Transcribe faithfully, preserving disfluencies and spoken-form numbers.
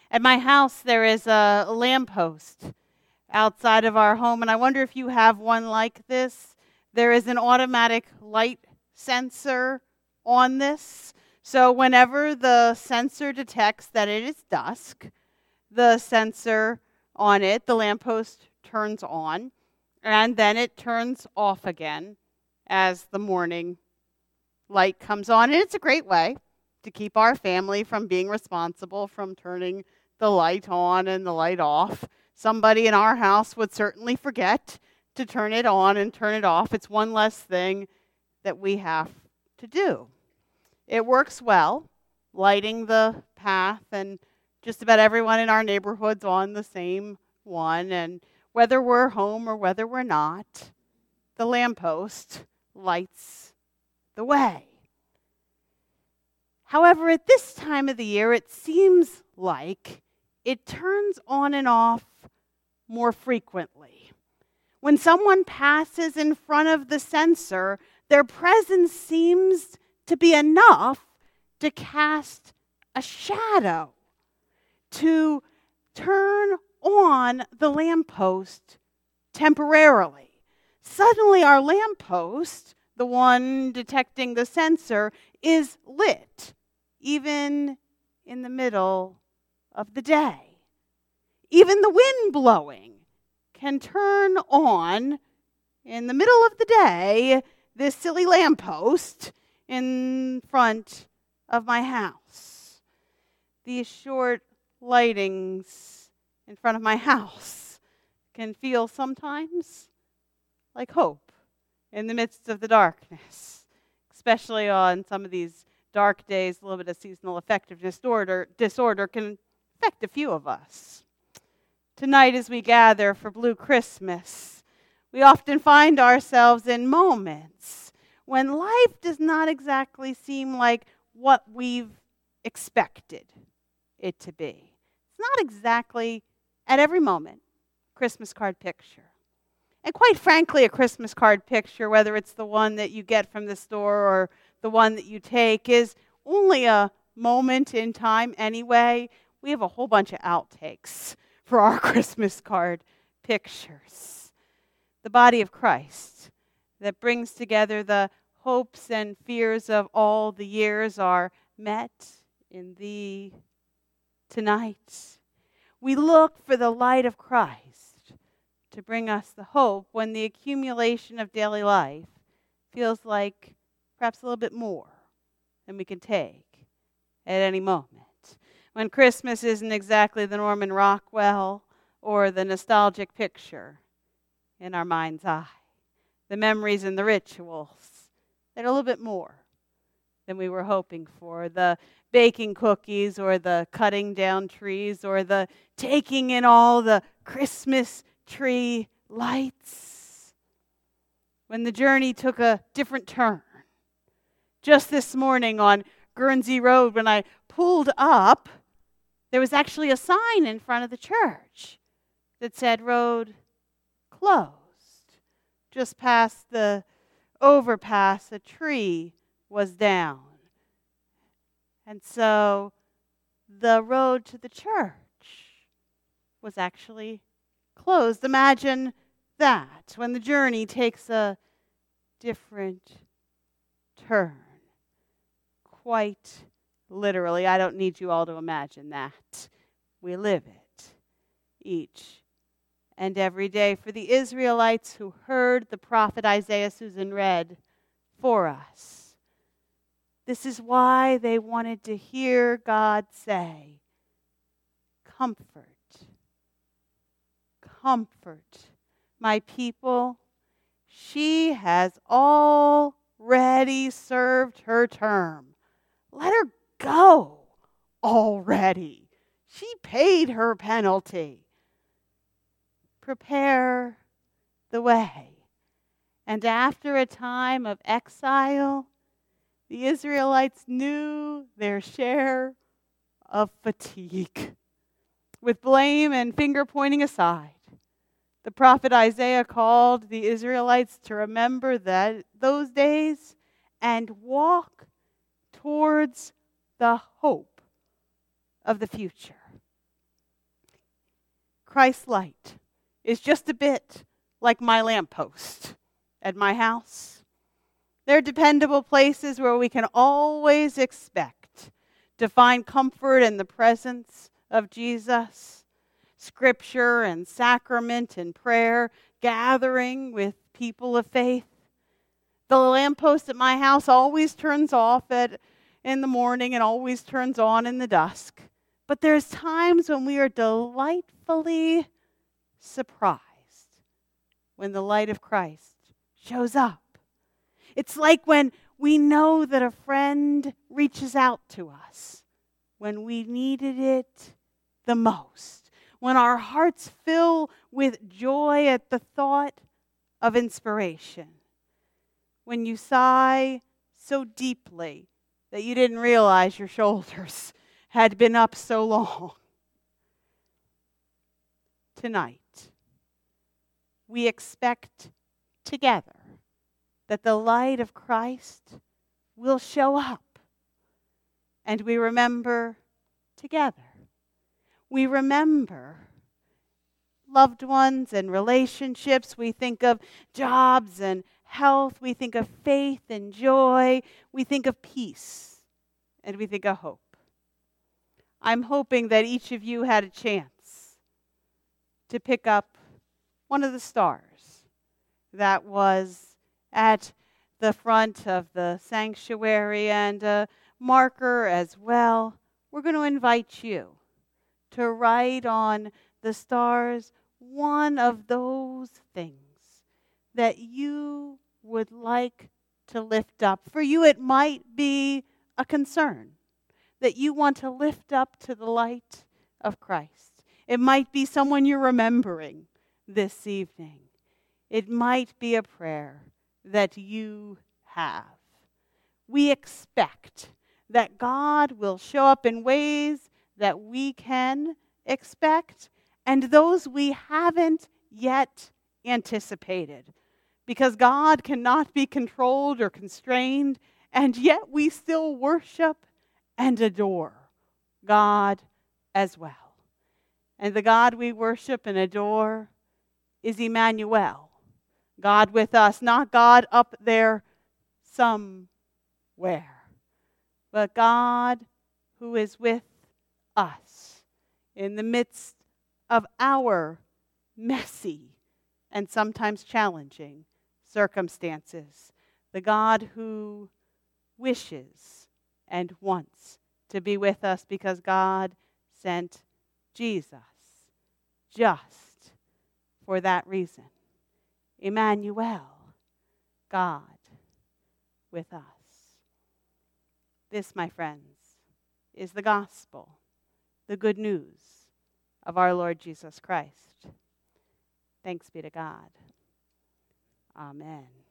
At my house, there is a lamppost outside of our home, and I wonder if you have one like this. There is an automatic light sensor on this. So whenever the sensor detects that it is dusk, the sensor on it, the lamppost, turns on, and then it turns off again as the morning light comes on. And it's a great way to keep our family from being responsible from turning the light on and the light off. Somebody in our house would certainly forget to turn it on and turn it off. It's one less thing that we have to do. It works well, lighting the path, and just about everyone in our neighborhood's on the same one. And whether we're home or whether we're not, the lamppost lights the way. However, at this time of the year, it seems like it turns on and off more frequently. When someone passes in front of the sensor, their presence seems to be enough to cast a shadow, to turn on the lamppost temporarily. Suddenly our lamppost, the one detecting the sensor, is lit, even in the middle of the day. Even the wind blowing can turn on, in the middle of the day, this silly lamppost in front of my house. These short lightings in front of my house can feel sometimes like hope in the midst of the darkness, especially on some of these dark days. A little bit of seasonal affective disorder, disorder can affect a few of us. Tonight, as we gather for Blue Christmas, we often find ourselves in moments when life does not exactly seem like what we've expected it to be. It's not exactly, at every moment, a Christmas card picture. And quite frankly, a Christmas card picture, whether it's the one that you get from the store or the one that you take, is only a moment in time anyway. We have a whole bunch of outtakes for our Christmas card pictures. The body of Christ that brings together the hopes and fears of all the years are met in thee tonight. We look for the light of Christ to bring us the hope when the accumulation of daily life feels like perhaps a little bit more than we can take at any moment. When Christmas isn't exactly the Norman Rockwell or the nostalgic picture in our mind's eye. The memories and the rituals that are a little bit more than we were hoping for. The baking cookies or the cutting down trees or the taking in all the Christmas tree lights. When the journey took a different turn. Just this morning on Guernsey Road, when I pulled up, there was actually a sign in front of the church that said road closed. Just past the overpass, a tree was down. And so the road to the church was actually closed. Imagine that, when the journey takes a different turn. Quite literally, I don't need you all to imagine that. We live it each and every day. For the Israelites who heard the prophet Isaiah, Susan read for us, this is why they wanted to hear God say, comfort, comfort my people. She has already served her term. Let her go already. She paid her penalty. Prepare the way. And after a time of exile, the Israelites knew their share of fatigue. With blame and finger pointing aside, the prophet Isaiah called the Israelites to remember that those days and walk towards the hope of the future. Christ's light is just a bit like my lamppost at my house. They're dependable places where we can always expect to find comfort in the presence of Jesus, scripture and sacrament and prayer, gathering with people of faith. The lamppost at my house always turns off at, in the morning and always turns on in the dusk. But there's times when we are delightfully surprised when the light of Christ shows up. It's like when we know that a friend reaches out to us when we needed it the most, when our hearts fill with joy at the thought of inspiration, when you sigh so deeply that you didn't realize your shoulders had been up so long. Tonight, we expect together that the light of Christ will show up. And we remember together. We remember loved ones and relationships. We think of jobs and health. We think of faith and joy. We think of peace. And we think of hope. I'm hoping that each of you had a chance to pick up one of the stars that was at the front of the sanctuary and a marker as well. We're going to invite you to write on the stars one of those things that you would like to lift up. For you, it might be a concern that you want to lift up to the light of Christ. It might be someone you're remembering this evening. It might be a prayer that you have. We expect that God will show up in ways that we can expect and those we haven't yet anticipated. Because God cannot be controlled or constrained, and yet we still worship and adore God as well. And the God we worship and adore is Emmanuel, God with us, not God up there somewhere, but God who is with us in the midst of our messy and sometimes challenging circumstances. The God who wishes and wants to be with us because God sent Jesus just for that reason. Emmanuel, God with us. This, my friends, is the gospel, the good news of our Lord Jesus Christ. Thanks be to God. Amen.